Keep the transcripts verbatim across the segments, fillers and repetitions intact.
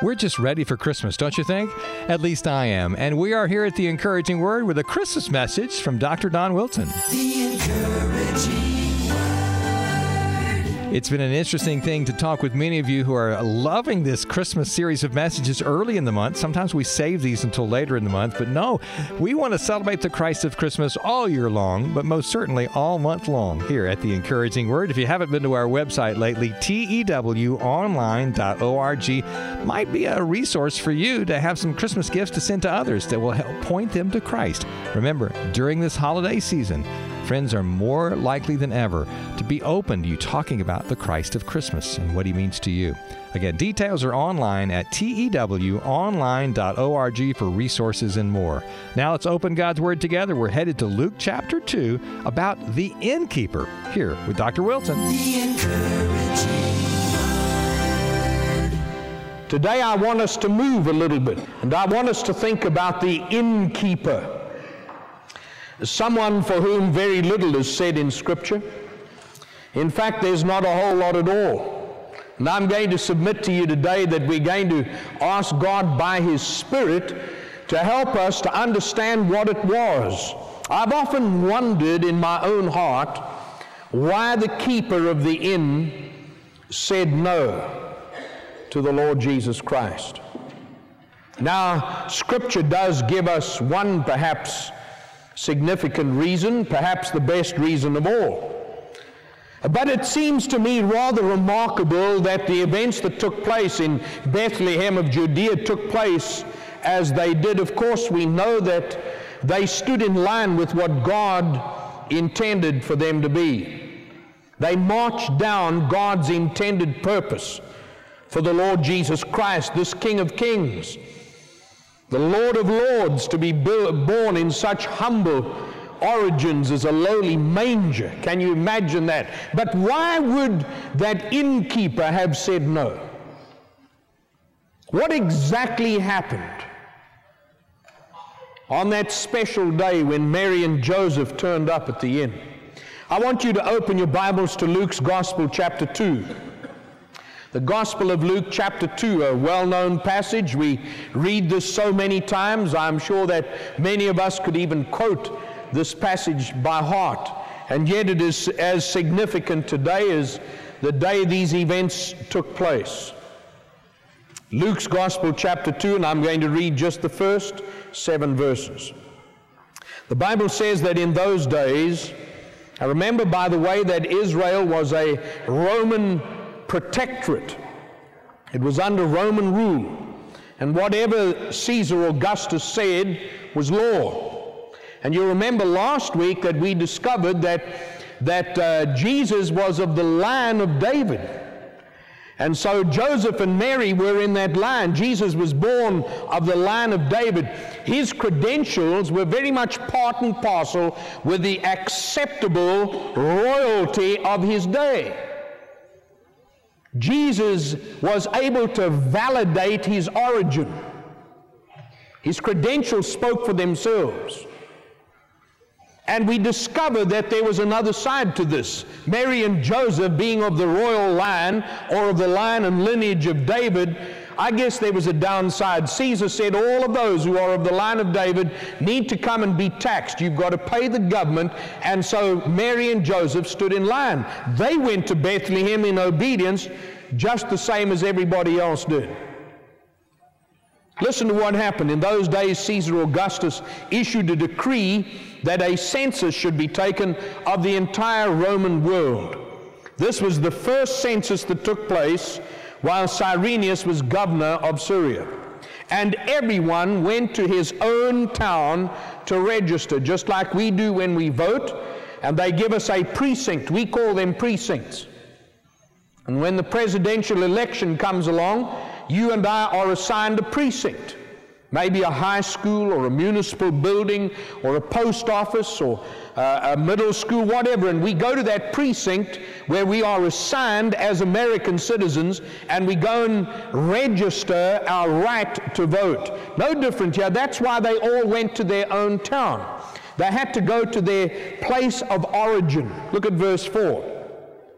We're just ready for Christmas, don't you think? At least I am. And we are here at The Encouraging Word with a Christmas message from Doctor Don Wilson. The Encouraging It's been an interesting thing to talk with many of you who are loving this Christmas series of messages early in the month. Sometimes we save these until later in the month, but no, we want to celebrate the Christ of Christmas all year long, but most certainly all month long here at The Encouraging Word. If you haven't been to our website lately, T E W online dot org might be a resource for you to have some Christmas gifts to send to others that will help point them to Christ. Remember, during this holiday season, friends are more likely than ever to be open to you talking about the Christ of Christmas and what he means to you. Again, details are online at T E W online dot org for resources and more. Now let's open God's Word together. We're headed to Luke chapter two about the innkeeper here with Doctor Wilson. The Encouraging Word. Today I want us to move a little bit, and I want us to think about the innkeeper. Someone for whom very little is said in Scripture. In fact, there's not a whole lot at all. And I'm going to submit to you today that we're going to ask God by His Spirit to help us to understand what it was. I've often wondered in my own heart why the keeper of the inn said no to the Lord Jesus Christ. Now, Scripture does give us one perhaps significant reason, perhaps the best reason of all. But it seems to me rather remarkable that the events that took place in Bethlehem of Judea took place as they did. Of course, we know that they stood in line with what God intended for them to be. They marched down God's intended purpose for the Lord Jesus Christ, this King of Kings, the Lord of Lords, to be born in such humble origins as a lowly manger. Can you imagine that? But why would that innkeeper have said no? What exactly happened on that special day when Mary and Joseph turned up at the inn? I want you to open your Bibles to Luke's Gospel, chapter two. The Gospel of Luke, chapter two, a well-known passage. We read this so many times. I'm sure that many of us could even quote this passage by heart. And yet it is as significant today as the day these events took place. Luke's Gospel, chapter two, and I'm going to read just the first seven verses. The Bible says that in those days, I remember, by the way, that Israel was a Roman protectorate. It was under Roman rule, and whatever Caesar Augustus said was law. And you remember last week that we discovered that that uh, Jesus was of the line of David, and so Joseph and Mary were in that line. Jesus was born of the line of David. His credentials were very much part and parcel with the acceptable royalty of his day. Jesus was able to validate his origin. His credentials spoke for themselves. And we discover that there was another side to this. Mary and Joseph being of the royal line, or of the line and lineage of David, I guess there was a downside. Caesar said all of those who are of the line of David need to come and be taxed. You've got to pay the government. And so Mary and Joseph stood in line. They went to Bethlehem in obedience, just the same as everybody else did. Listen to what happened. In those days, Caesar Augustus issued a decree that a census should be taken of the entire Roman world. This was the first census that took place while Cyrenius was governor of Syria. And everyone went to his own town to register, just like we do when we vote, and they give us a precinct. We call them precincts. And when the presidential election comes along, you and I are assigned a precinct. Maybe a high school or a municipal building or a post office or uh, a middle school, whatever, and we go to that precinct where we are assigned as American citizens, and we go and register our right to vote. No different here. That's why they all went to their own town. They had to go to their place of origin. Look at verse four.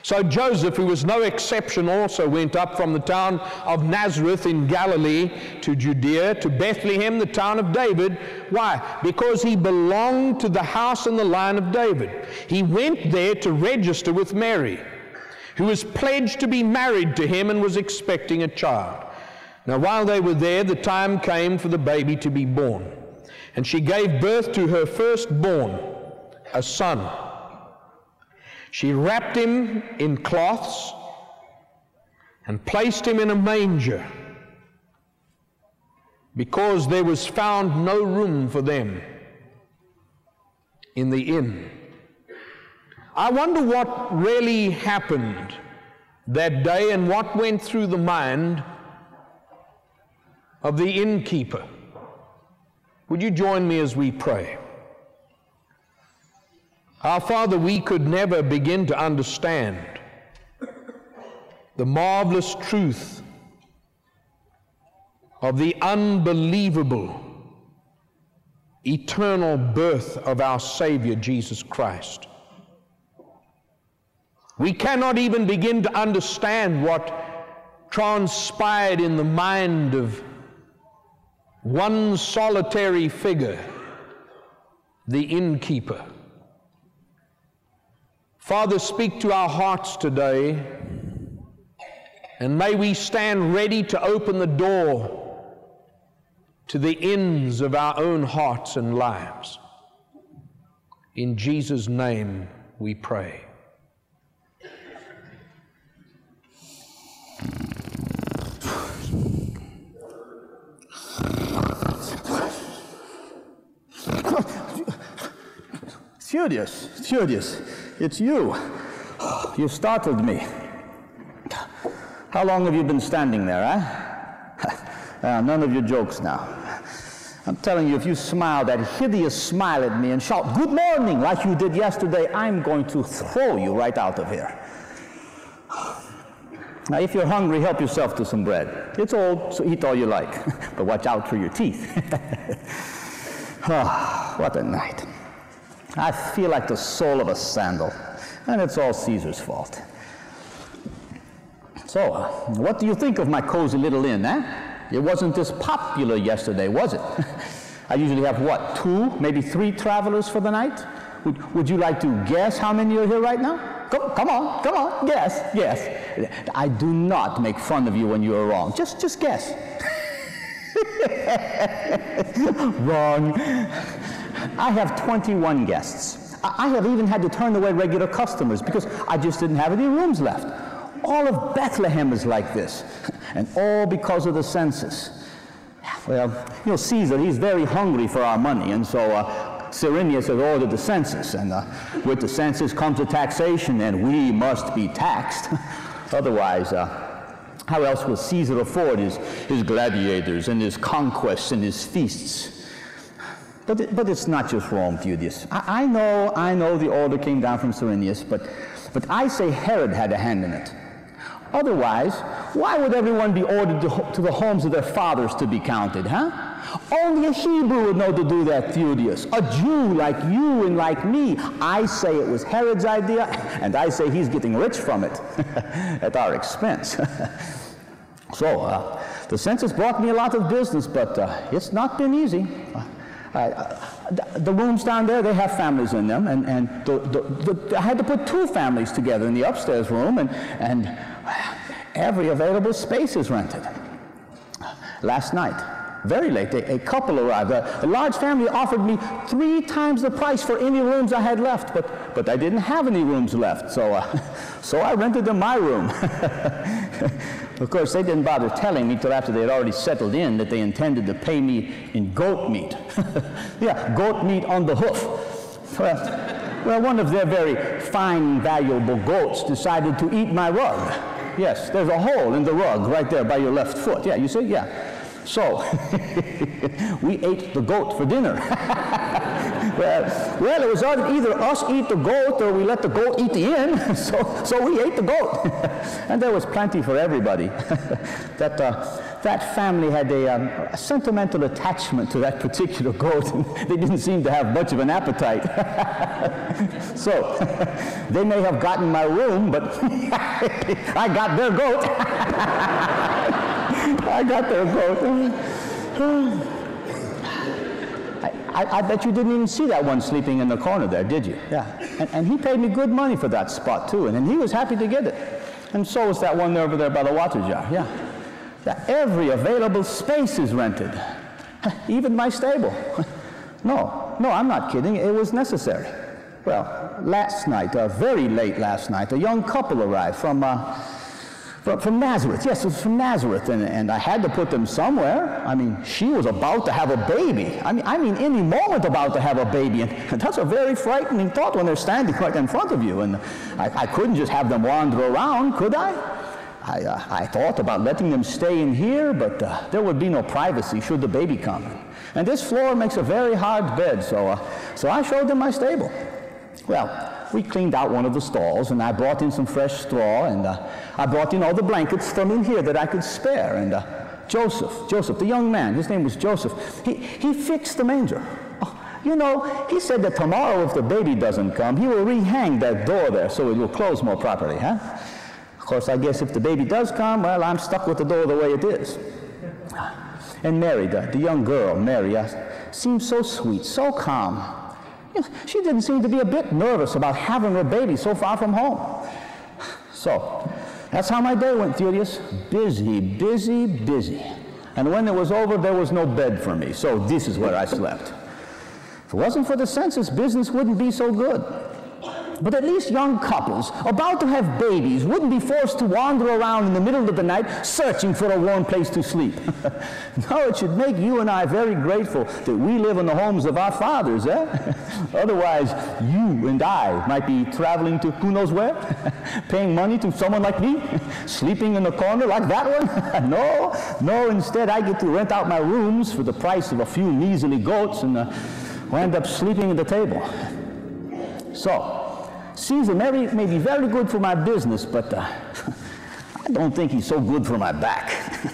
So Joseph, who was no exception, also went up from the town of Nazareth in Galilee to Judea, to Bethlehem, the town of David. Why? Because he belonged to the house and the line of David. He went there to register with Mary, who was pledged to be married to him and was expecting a child. Now while they were there, the time came for the baby to be born. And she gave birth to her firstborn, a son. She wrapped him in cloths and placed him in a manger, because there was found no room for them in the inn. I wonder what really happened that day and what went through the mind of the innkeeper. Would you join me as we pray? Our Father, we could never begin to understand the marvelous truth of the unbelievable, eternal birth of our Savior, Jesus Christ. We cannot even begin to understand what transpired in the mind of one solitary figure, the innkeeper. Father, speak to our hearts today, and may we stand ready to open the door to the ends of our own hearts and lives. In Jesus' name we pray. Theudius, Theudius, it's you. You startled me. How long have you been standing there, eh? uh, none of your jokes now. I'm telling you, if you smile that hideous smile at me and shout, "Good morning," like you did yesterday, I'm going to throw you right out of here. Now, if you're hungry, help yourself to some bread. It's old, so eat all you like. But watch out for your teeth. Oh, what a night. I feel like the sole of a sandal, and it's all Caesar's fault. So, uh, what do you think of my cozy little inn, eh? It wasn't as popular yesterday, was it? I usually have, what, two, maybe three travelers for the night? Would, would you like to guess how many are here right now? Come, come on, come on, guess, guess. I do not make fun of you when you are wrong. Just, just guess. Wrong. I have twenty-one guests. I have even had to turn away regular customers because I just didn't have any rooms left. All of Bethlehem is like this, and all because of the census. Well, you know, Caesar, he's very hungry for our money, and so uh, Cyrenius has ordered the census, and uh, with the census comes a taxation, and we must be taxed. Otherwise, uh, how else will Caesar afford his, his gladiators and his conquests and his feasts? But, it, but it's not just Rome, Theudius. I, I know, I know the order came down from Cyrenius, but, but I say Herod had a hand in it. Otherwise, why would everyone be ordered to, to the homes of their fathers to be counted, huh? Only a Hebrew would know to do that, Theudius. A Jew like you and like me. I say it was Herod's idea, and I say he's getting rich from it at our expense. So, uh, the census brought me a lot of business, but uh, it's not been easy. Uh, Uh, the rooms down there, they have families in them, and, and the, the, the, I had to put two families together in the upstairs room, and, and every available space is rented. Last night, very late, a, a couple arrived. A, a large family offered me three times the price for any rooms I had left, but, but I didn't have any rooms left, so, uh, so I rented them my room. Of course, they didn't bother telling me till after they had already settled in that they intended to pay me in goat meat. Yeah, goat meat on the hoof. Well, well, one of their very fine, valuable goats decided to eat my rug. Yes, there's a hole in the rug right there by your left foot. Yeah, you see? Yeah. So, we ate the goat for dinner. well, well, it was either us eat the goat or we let the goat eat the inn. so, so we ate the goat. And there was plenty for everybody. that, uh, that family had a, um, a sentimental attachment to that particular goat, and they didn't seem to have much of an appetite. So, they may have gotten my room, but I got their goat. I got their goat. I, I bet you didn't even see that one sleeping in the corner there, did you? Yeah. And, and he paid me good money for that spot, too, and, and he was happy to get it. And so was that one there over there by the water jar, yeah. That every available space is rented, even my stable. No, no, I'm not kidding. It was necessary. Well, last night, uh, very late last night, a young couple arrived from, uh, from, from Nazareth. Yes, it was from Nazareth, and, and I had to put them somewhere. I mean, she was about to have a baby. I mean, I mean, any moment about to have a baby, and that's a very frightening thought when they're standing right in front of you. And I, I couldn't just have them wander around, could I? I, uh, I thought about letting them stay in here, but uh, there would be no privacy should the baby come. And this floor makes a very hard bed, so, uh, so I showed them my stable. Well, we cleaned out one of the stalls, and I brought in some fresh straw, and uh, I brought in all the blankets from in here that I could spare. And uh, Joseph, Joseph, the young man, his name was Joseph, he, he fixed the manger. Oh, you know, he said that tomorrow, if the baby doesn't come, he will rehang that door there so it will close more properly, huh? Of course, I guess if the baby does come, well, I'm stuck with the door the way it is. And Mary, the, the young girl, Mary, uh, seemed so sweet, so calm. You know, she didn't seem to be a bit nervous about having her baby so far from home. So, that's how my day went, Theudius. Busy, busy, busy. And when it was over, there was no bed for me, so this is where I slept. If it wasn't for the census, business wouldn't be so good. But at least young couples about to have babies wouldn't be forced to wander around in the middle of the night searching for a warm place to sleep. No, it should make you and I very grateful that we live in the homes of our fathers, eh? Otherwise, you and I might be traveling to who knows where, paying money to someone like me, sleeping in the corner like that one. No, no, instead I get to rent out my rooms for the price of a few measly goats and uh, wind up sleeping at the table. So, Caesar may, may be very good for my business, but uh, I don't think he's so good for my back.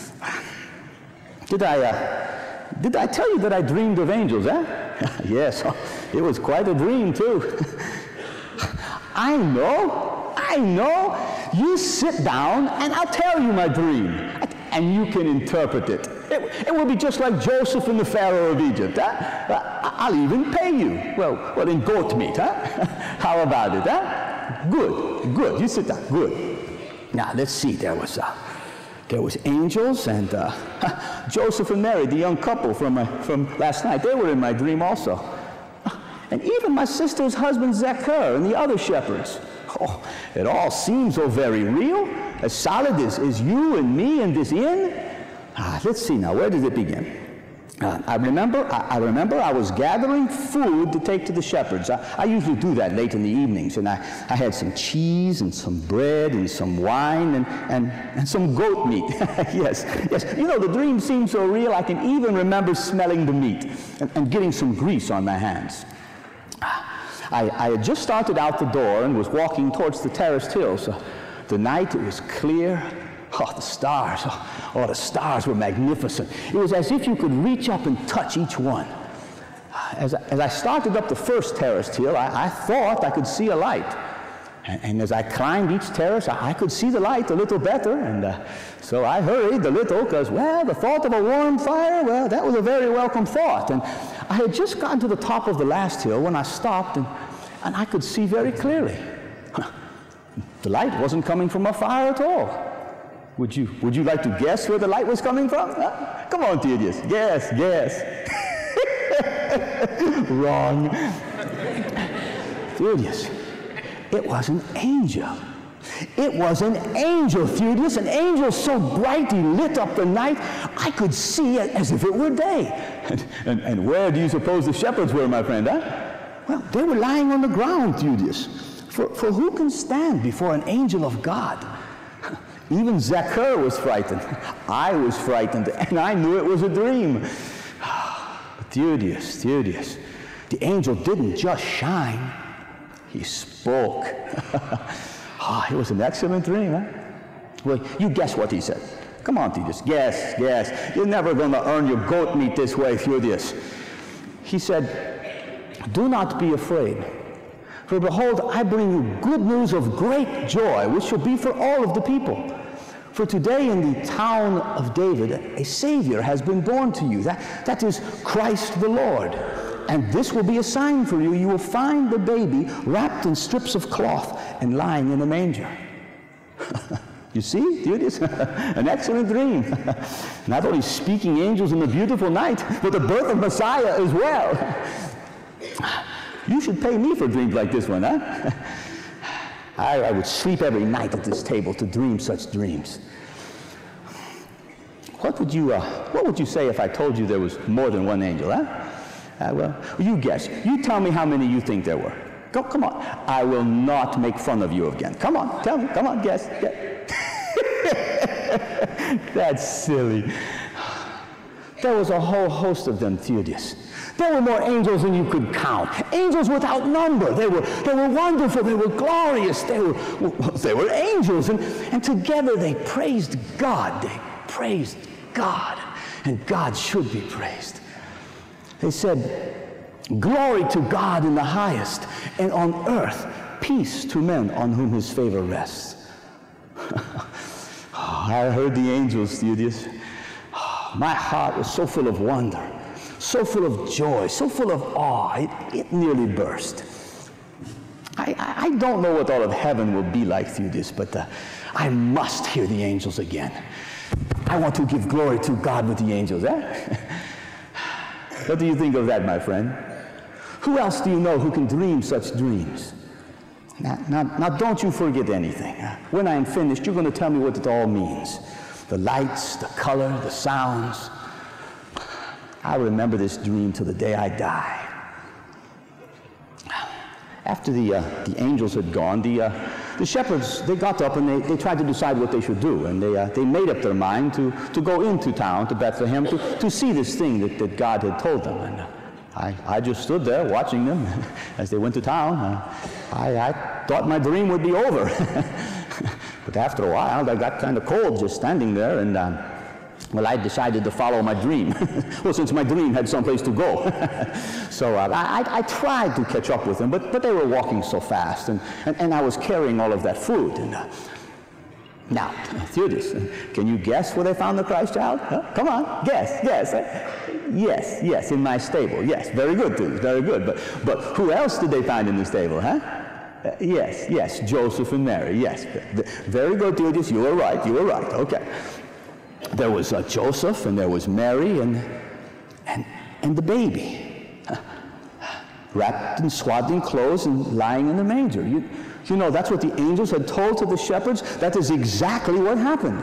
Did I, uh, did I tell you that I dreamed of angels, eh? Yes, it was quite a dream, too. I know, I know. You sit down and I'll tell you my dream, and you can interpret it. It, it will be just like Joseph and the Pharaoh of Egypt, huh? I'll even pay you. Well, well, in goat meat, huh? How about it, huh? Good, good. You sit down. Good. Now let's see. There was, uh, there was angels and uh, Joseph and Mary, the young couple from uh, from last night. They were in my dream also, and even my sister's husband Zachar and the other shepherds. Oh, it all seems so very real, as solid as, as you and me in this inn. Ah, let's see now, where did it begin? Uh, I remember I, I remember I was gathering food to take to the shepherds. I, I usually do that late in the evenings, and I, I had some cheese and some bread and some wine and, and, and some goat meat. Yes, yes. You know, the dream seems so real, I can even remember smelling the meat and, and getting some grease on my hands. I, I had just started out the door and was walking towards the terraced hills. Uh, the night, it was clear. Oh, the stars. Oh, oh, the stars were magnificent. It was as if you could reach up and touch each one. As I, as I started up the first terraced hill, I, I thought I could see a light. And, and as I climbed each terrace, I, I could see the light a little better. And uh, so I hurried a little because, well, the thought of a warm fire, well, that was a very welcome thought. And I had just gotten to the top of the last hill when I stopped, and, and I could see very clearly. The light wasn't coming from a fire at all. Would you, would you like to guess where the light was coming from? Huh? Come on, Theudius. Guess, guess. Wrong. Theudius, it was an angel. It was an angel, Theudius, an angel so bright he lit up the night, I could see it as if it were day. And, and, and where do you suppose the shepherds were, my friend, huh? Well, they were lying on the ground, Theudius. For, for who can stand before an angel of God? Even Zachar was frightened. I was frightened, and I knew it was a dream. Theudius, Theudius, the angel didn't just shine, he spoke. Oh, it was an excellent dream, huh? Well, you guess what he said. Come on, Theudius. Guess, guess. You're never going to earn your goat meat this way, Theudius. He said, do not be afraid. For behold, I bring you good news of great joy, which shall be for all of the people. For today in the town of David, a Savior has been born to you. That, that is Christ the Lord. And this will be a sign for you. You will find the baby wrapped in strips of cloth and lying in a manger. You see, Theudius, an excellent dream. Not only speaking angels in the beautiful night, but the birth of Messiah as well. You should pay me for dreams like this one, huh? I, I would sleep every night at this table to dream such dreams. What would you, uh, what would you say if I told you there was more than one angel, huh? Uh, well, you guess. You tell me how many you think there were. Go, come on. I will not make fun of you again. Come on, tell me. Come on, guess. guess. That's silly. There was a whole host of them, Theudius. There were more angels than you could count. Angels without number. They were, they were wonderful. They were glorious. They were, they were angels. And, and together they praised God. They praised God. And God should be praised. They said, glory to God in the highest, and on earth peace to men on whom his favor rests. Oh, I heard the angels, Theudius. Oh, my heart was so full of wonder, so full of joy, so full of awe, it, it nearly burst. I, I, I don't know what all of heaven will be like, Theudius, but uh, I must hear the angels again. I want to give glory to God with the angels, eh? What do you think of that, my friend? Who else do you know who can dream such dreams? Now, now, now don't you forget anything. When I am finished, you're going to tell me what it all means. The lights, the color, the sounds. I'll remember this dream till the day I die. After the, uh, the angels had gone, the, uh, the shepherds, they got up and they, they tried to decide what they should do. And they, uh, they made up their mind to, to go into town, to Bethlehem, to, to see this thing that, that God had told them. And uh, I, I just stood there watching them as they went to town. Uh, I, I thought my dream would be over. But after a while, I got kind of cold just standing there. And uh, well, I decided to follow my dream. Well, since my dream had someplace to go. So uh, I, I tried to catch up with them, but, but they were walking so fast, and, and, and I was carrying all of that food. And uh, now, Theudius, can you guess where they found the Christ child? Huh? Come on, guess, guess. Yes, yes, in my stable. Yes, very good, Theudius, very good. But, but who else did they find in the stable, huh? Uh, yes, yes, Joseph and Mary, yes. Very good, Theudius, you were right, you were right, okay. There was uh, Joseph, and there was Mary, and, and, and the baby, wrapped in swaddling clothes and lying in the manger. You, you know, that's what the angels had told to the shepherds. That is exactly what happened.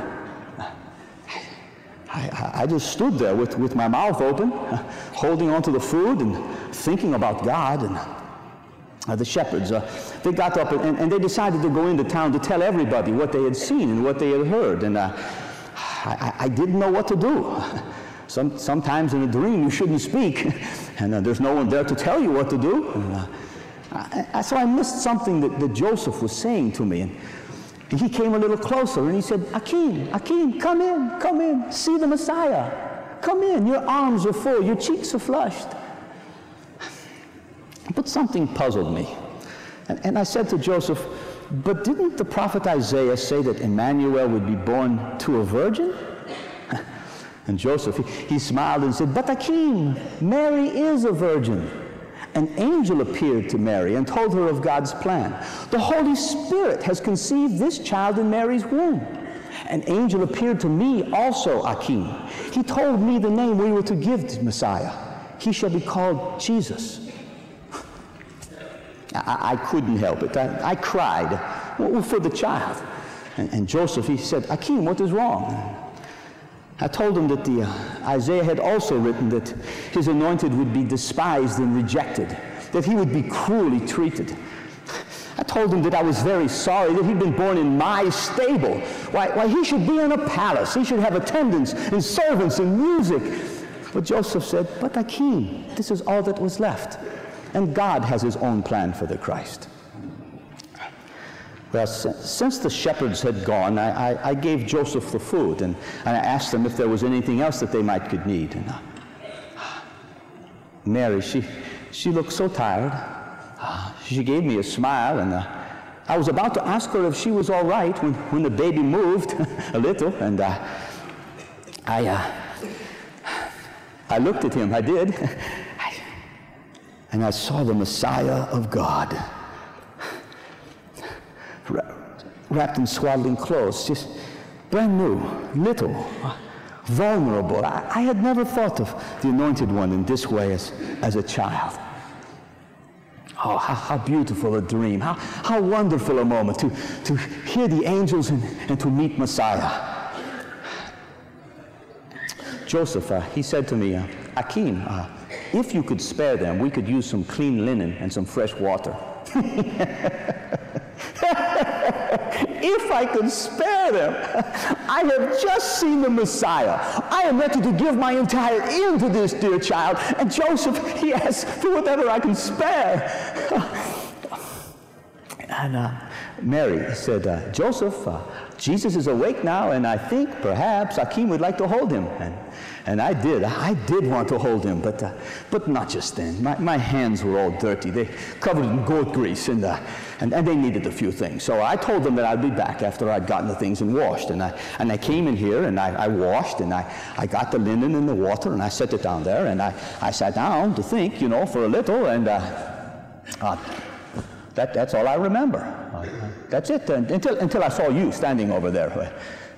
I, I, I just stood there with, with my mouth open, holding on to the food and thinking about God. And uh, the shepherds, uh, they got up and, and they decided to go into town to tell everybody what they had seen and what they had heard. And uh, I, I didn't know what to do. Some, sometimes in a dream you shouldn't speak, and uh, there's no one there to tell you what to do. And, uh, I, I, so I missed something that, that Joseph was saying to me. And, and he came a little closer and he said, Akim, Akim, come in, come in, see the Messiah. Come in, your arms are full, your cheeks are flushed. But something puzzled me. And, and I said to Joseph, but didn't the prophet Isaiah say that Emmanuel would be born to a virgin? And Joseph, he, he smiled and said, but Akim, Mary is a virgin. An angel appeared to Mary and told her of God's plan. The Holy Spirit has conceived this child in Mary's womb. An angel appeared to me also, Akim. He told me the name we were to give to Messiah. He shall be called Jesus. I, I couldn't help it. I, I cried well, for the child. And, and Joseph, he said, Akim, what is wrong? I told him that the, uh, Isaiah had also written that his anointed would be despised and rejected, that he would be cruelly treated. I told him that I was very sorry that he'd been born in my stable. Why, why, he should be in a palace. He should have attendants and servants and music. But Joseph said, but Akim, this is all that was left. And God has his own plan for the Christ. Well, since, since the shepherds had gone, I, I, I gave Joseph the food, and, and I asked them if there was anything else that they might could need. And uh, Mary, she, she looked so tired. Uh, she gave me a smile, and uh, I was about to ask her if she was all right when, when the baby moved a little, and uh, I, uh, I looked at him, I did, and I saw the Messiah of God, wrapped in swaddling clothes, just brand new, little, vulnerable. I, I had never thought of the Anointed One in this way as, as a child. Oh, how, how beautiful a dream, how, how wonderful a moment to, to hear the angels and, and to meet Messiah. Joseph, uh, he said to me, uh, Akeem, uh, if you could spare them, we could use some clean linen and some fresh water. If I could spare them, I have just seen the Messiah. I am ready to give my entire ear to this dear child. And Joseph, he asks for whatever I can spare. And uh, Mary said, uh, Joseph, uh, Jesus is awake now, and I think perhaps Akeem would like to hold him. And, and I did. I did want to hold him, but, uh, but not just then. My, my hands were all dirty. They covered in goat grease, and, uh, and, and they needed a few things. So I told them that I'd be back after I'd gotten the things and washed. And I, and I came in here, and I, I washed, and I, I got the linen and the water, and I set it down there, and I, I sat down to think, you know, for a little, and uh, uh, that, that's all I remember. Uh, that's it, and, until, until I saw you standing over there.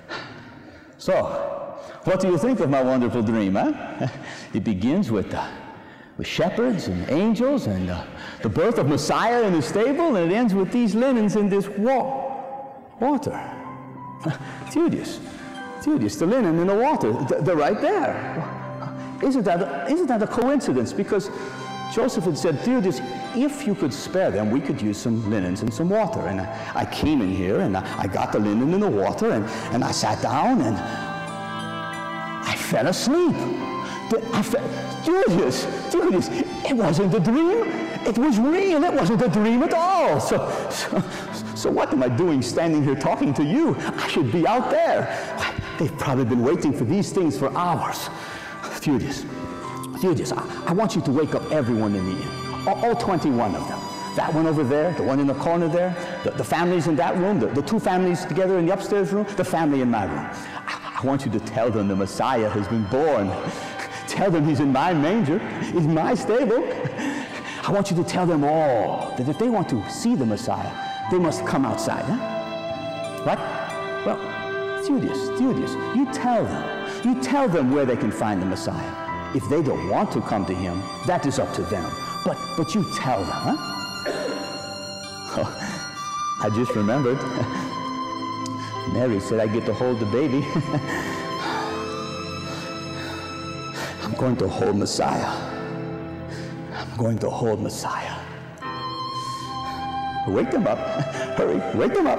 So, what do you think of my wonderful dream, huh? It begins with, uh, with shepherds and angels and uh, the birth of Messiah in the stable, and it ends with these linens in this wa water. Theudius, Theudius, the linen and the water, they're right there. Isn't that, a, isn't that a coincidence? Because Joseph had said, Theudius, if you could spare them, we could use some linens and some water. And I, I came in here, and I, I got the linen and the water, and, and I sat down, and I fell asleep. But I fell, Theudius, Theudius, it wasn't a dream. It was real. It wasn't a dream at all. So, so, so what am I doing standing here talking to you? I should be out there. They've probably been waiting for these things for hours. Theudius, Theudius, I, I want you to wake up everyone in the inn, all, all twenty-one of them. That one over there, the one in the corner there, the, the families in that room, the, the two families together in the upstairs room, the family in my room. I, I want you to tell them the Messiah has been born. Tell them he's in my manger, in my stable. I want you to tell them all that if they want to see the Messiah, they must come outside. Huh? What? Well, Theudius, Theudius, you tell them. You tell them where they can find the Messiah. If they don't want to come to him, that is up to them. But, but you tell them, huh? Oh, I just remembered. Mary said I get to hold the baby. I'm going to hold Messiah. I'm going to hold Messiah. Wake them up. Hurry, wake them up.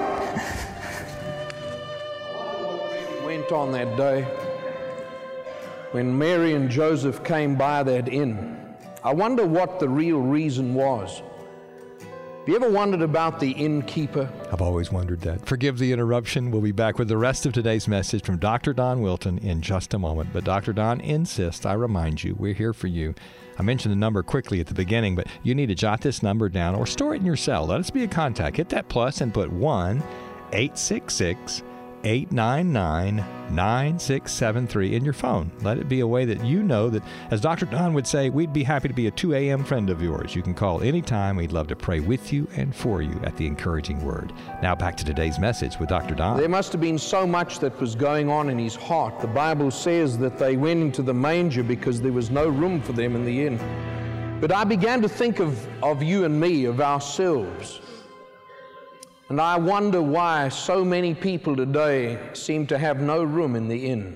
Went on that day when Mary and Joseph came by that inn. I wonder what the real reason was. Have you ever wondered about the innkeeper? I've always wondered that. Forgive the interruption. We'll be back with the rest of today's message from Doctor Don Wilton in just a moment. But Doctor Don insists, I remind you, we're here for you. I mentioned the number quickly at the beginning, but you need to jot this number down or store it in your cell. Let us be a contact. Hit that plus and put one eight six six, eight nine nine, nine six seven three in your phone. Let it be a way that you know that, as Doctor Don would say, we'd be happy to be a two a m friend of yours. You can call anytime. We'd love to pray with you and for you at the encouraging word. Now back to today's message with Doctor Don. There must have been so much that was going on in his heart. The Bible says that they went into the manger because there was no room for them in the inn. But I began to think of, of you and me, of ourselves. And I wonder why so many people today seem to have no room in the inn.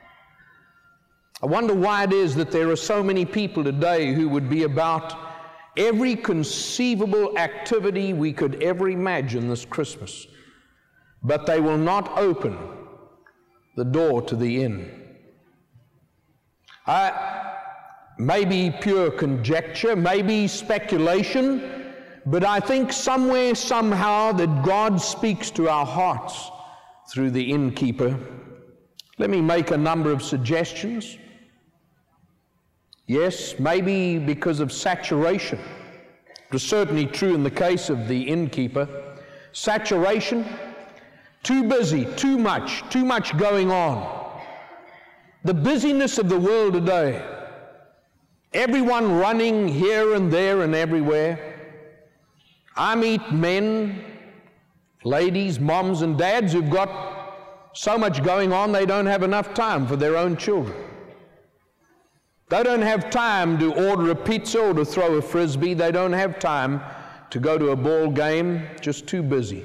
I wonder why it is that there are so many people today who would be about every conceivable activity we could ever imagine this Christmas, but they will not open the door to the inn. I, maybe pure conjecture, maybe speculation, But I think somewhere, somehow, that God speaks to our hearts through the innkeeper. Let me make a number of suggestions. Yes, maybe because of saturation. It was certainly true in the case of the innkeeper. Saturation, too busy, too much, too much going on. The busyness of the world today. Everyone running here and there and everywhere. I meet men, ladies, moms and dads who've got so much going on they don't have enough time for their own children. They don't have time to order a pizza or to throw a frisbee. They don't have time to go to a ball game, just too busy.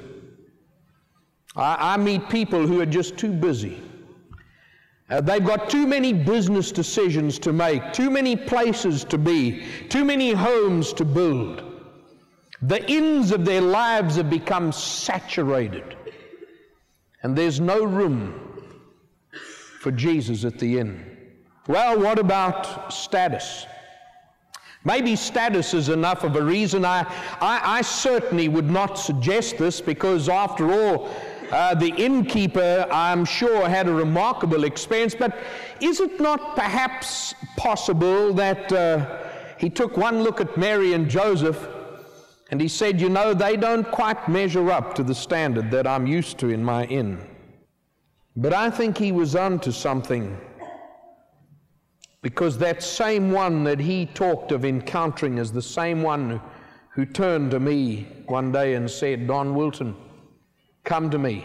I, I meet people who are just too busy. Uh, they've got too many business decisions to make, too many places to be, too many homes to build. The inns of their lives have become saturated, and there's no room for Jesus at the inn. Well, what about status? Maybe status is enough of a reason. I, I, I certainly would not suggest this, because after all, uh, the innkeeper, I'm sure, had a remarkable experience. But is it not perhaps possible that uh, he took one look at Mary and Joseph and he said, you know, they don't quite measure up to the standard that I'm used to in my inn. But I think he was onto something, because that same one that he talked of encountering is the same one who, who turned to me one day and said, Don Wilton, come to me,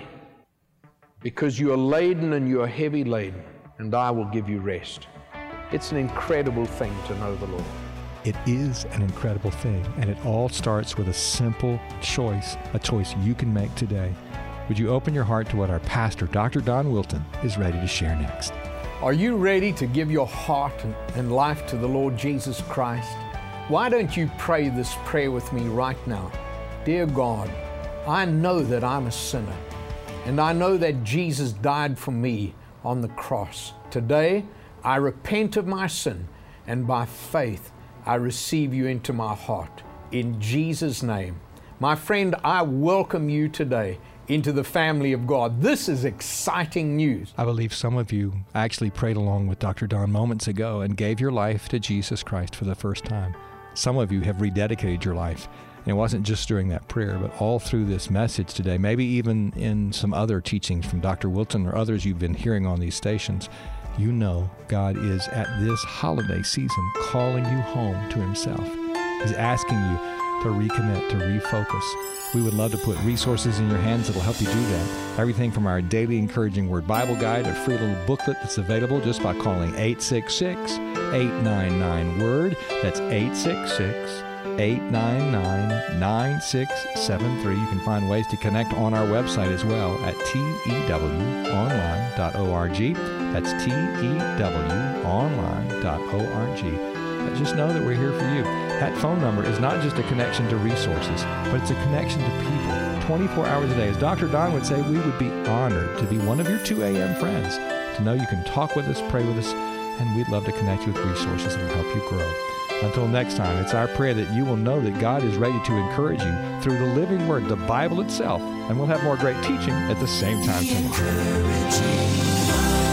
because you are laden and you are heavy laden, and I will give you rest. It's an incredible thing to know the Lord. It is an incredible thing, and it all starts with a simple choice, a choice you can make today. Would you open your heart to what our pastor, Doctor Don Wilton, is ready to share next? Are you ready to give your heart and life to the Lord Jesus Christ? Why don't you pray this prayer with me right now? Dear God, I know that I'm a sinner, and I know that Jesus died for me on the cross. Today, I repent of my sin, and by faith, I receive you into my heart. In Jesus' name. My friend, I welcome you today into the family of God. This is exciting news. I believe some of you actually prayed along with Doctor Don moments ago and gave your life to Jesus Christ for the first time. Some of you have rededicated your life. And it wasn't just during that prayer, but all through this message today, maybe even in some other teachings from Doctor Wilton or others you've been hearing on these stations. You know God is at this holiday season calling you home to Himself. He's asking you to recommit, to refocus. We would love to put resources in your hands that will help you do that. Everything from our daily encouraging word Bible guide, a free little booklet that's available just by calling eight six six, eight nine nine, word. That's eight six six, eight nine nine, nine six seven three. You can find ways to connect on our website as well at T E W online dot org. That's T E W online dot org. Just know that we're here for you. That phone number is not just a connection to resources, but it's a connection to people twenty-four hours a day. As Doctor Don would say, we would be honored to be one of your two a.m. friends, to know you can talk with us, pray with us, and we'd love to connect you with resources that will help you grow. Until next time, it's our prayer that you will know that God is ready to encourage you through the living Word, the Bible itself, and we'll have more great teaching at the same time tonight.